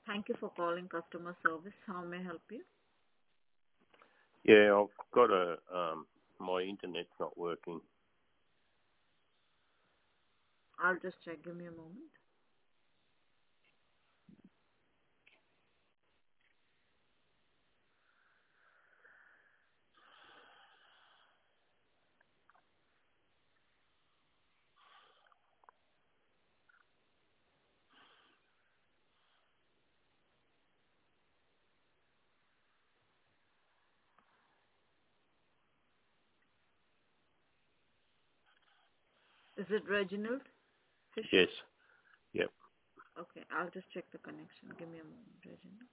Thank you for calling customer service. How may I help you? Yeah, I've got my internet's not working. I'll just check. Give me a moment. Is it Reginald Fisher? Yes. Yep. Okay, I'll just check the connection. Give me a moment, Reginald.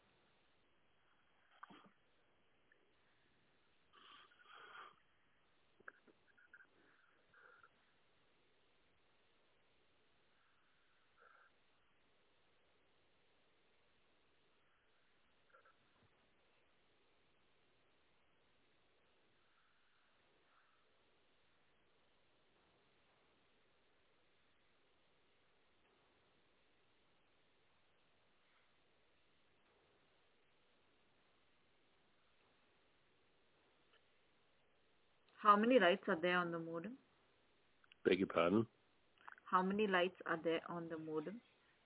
How many lights are there on the modem? Beg your pardon. How many lights are there on the modem?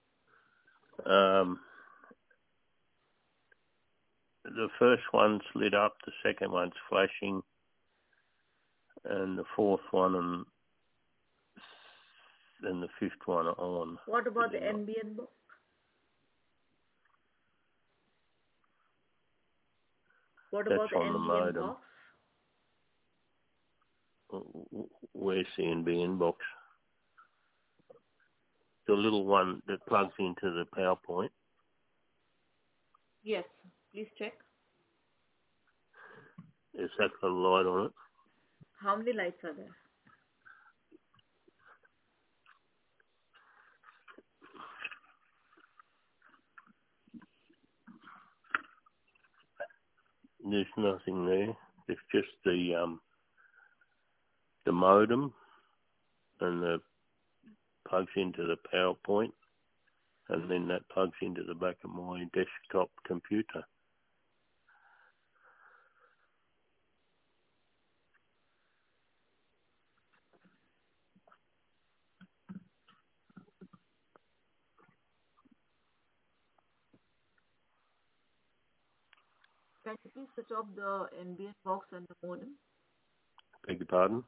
The first one's lit up, the second one's flashing, and the fourth one and the fifth one are on. What about the NBN box? What about That's the on the NBN modem. box? Where's the NBN box? The little one that plugs into the PowerPoint. Yes, please check. Has that got a light on it? How many lights are there? There's nothing there. It's just the modem and the plugs into the PowerPoint, and then that plugs into the back of my desktop computer. Can you please switch off the NBN box and the modem? Beg your pardon?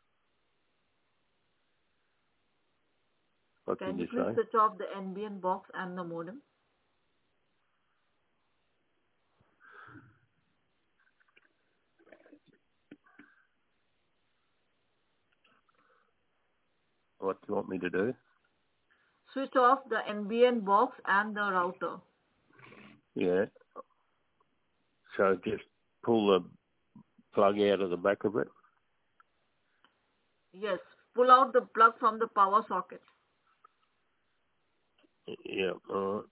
What Can did you you please say? switch off the NBN box and the modem? What do you want me to do? Switch off the NBN box and the router. Yeah. So just pull the plug out of the back of it? Yes, pull out the plug from the power socket. Yeah, all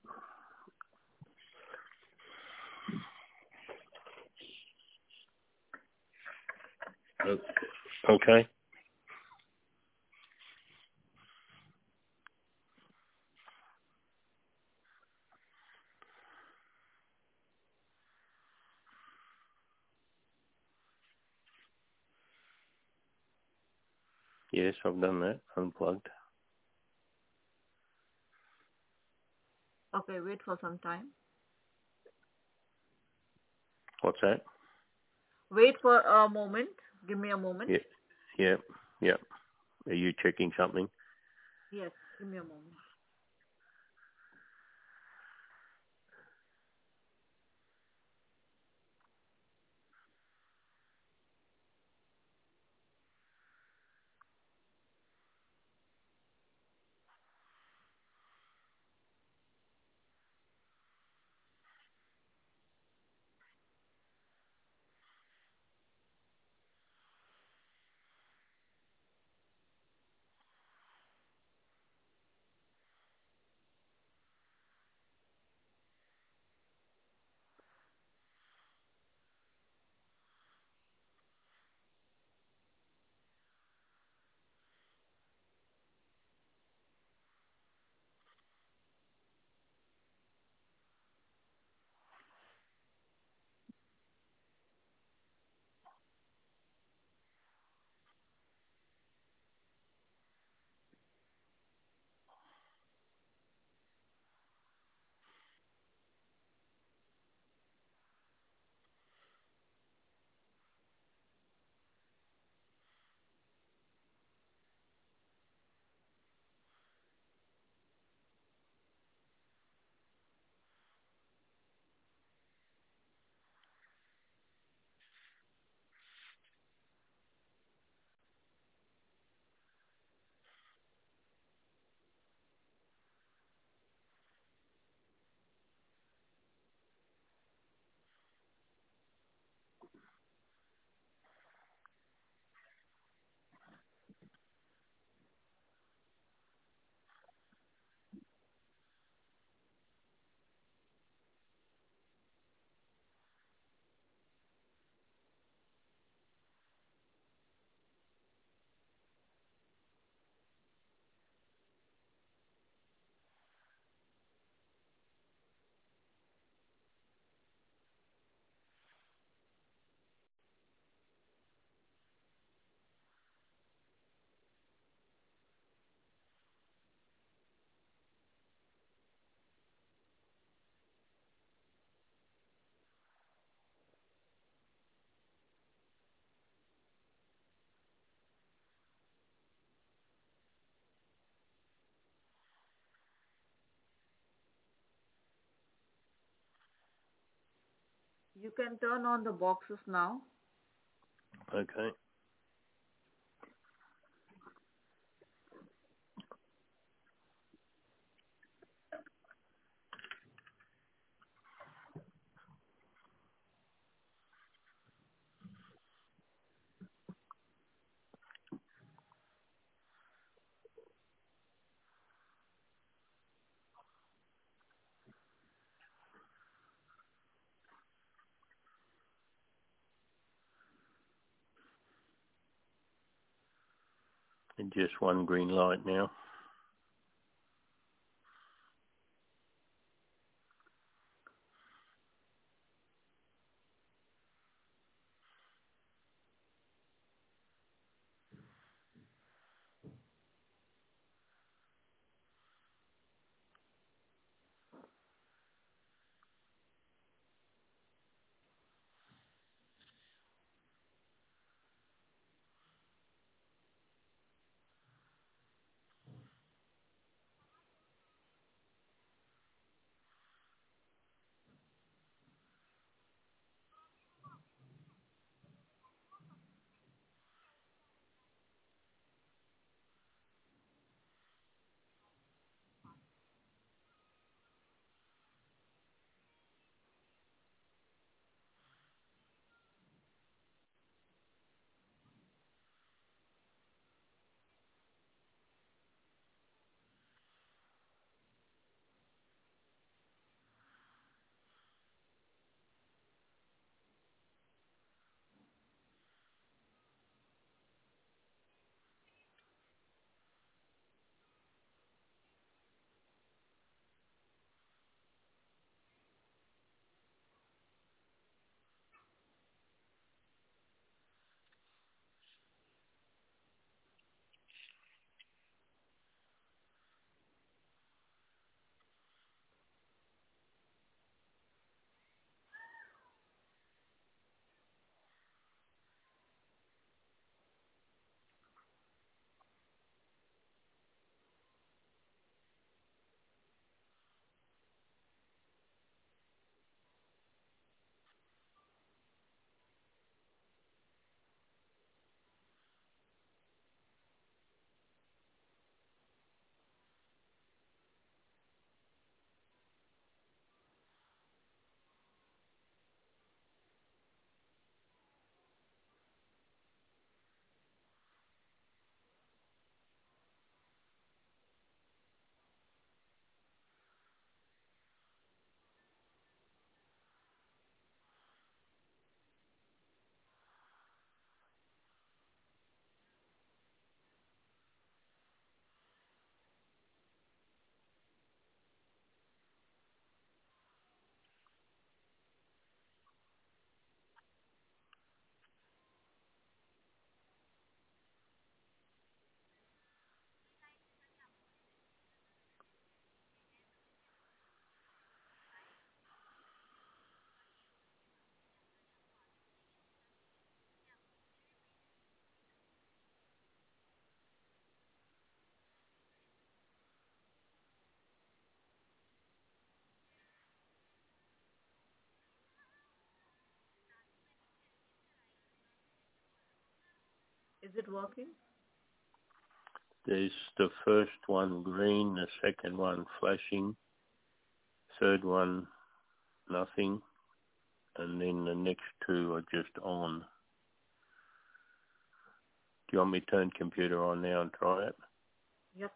right. Okay. Yes, I've done that. Unplugged. Okay, wait for some time. What's that? Wait for a moment. Give me a moment. Yeah, yeah, yeah. Are you checking something? Yes, give me a moment. You can turn on the boxes now. Okay. And just one green light now. Is it working? There's the first one green, the second one flashing, third one nothing, and then the next two are just on. Do you want me to turn computer on now and try it? Yep.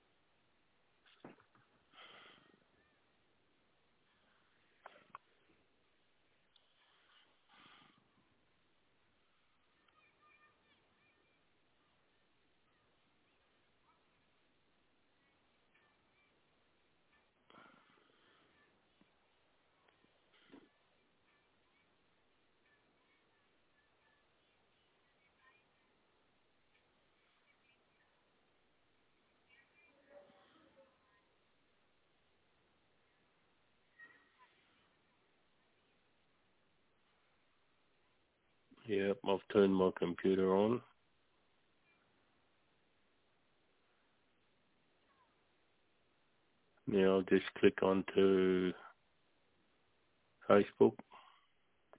Yep, I've turned my computer on. Now I'll just click onto Facebook.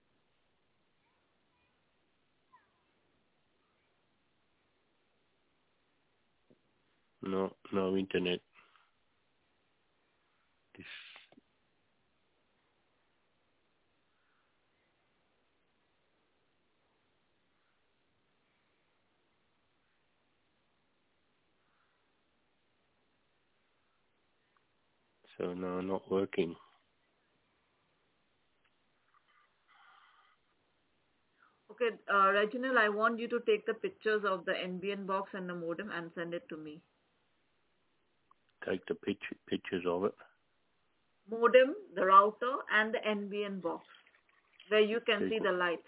No internet. This, so no, not working. Okay, Reginald, I want you to take the pictures of the NBN box and the modem and send it to me. Take the pictures of it. Modem, the router, and the NBN box, where you can see the lights.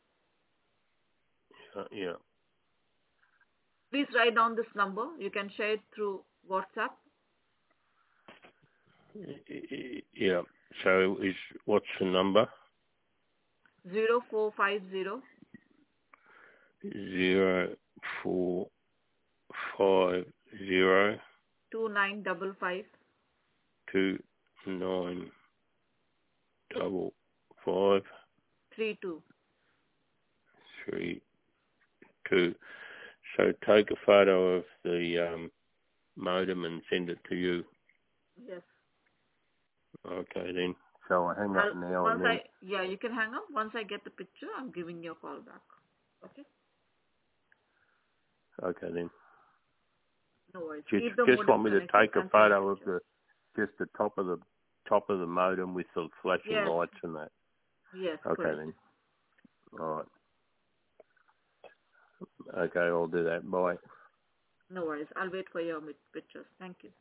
Yeah. Please write down this number. You can share it through WhatsApp. Yeah. So what's the number? 0450 0450 2955 2955 32. 32. So take a photo of the modem and send it to you. Yes. Okay then. So I hang up now and then. Yeah, you can hang up. Once I get the picture, I'm giving you a call back. Okay? Okay then. No worries. Just want me to take a photo of the top of the modem with the flashing lights and that. Yes. Okay correct. then. All right. Okay, I'll do that. Bye. No worries. I'll wait for your pictures. Thank you.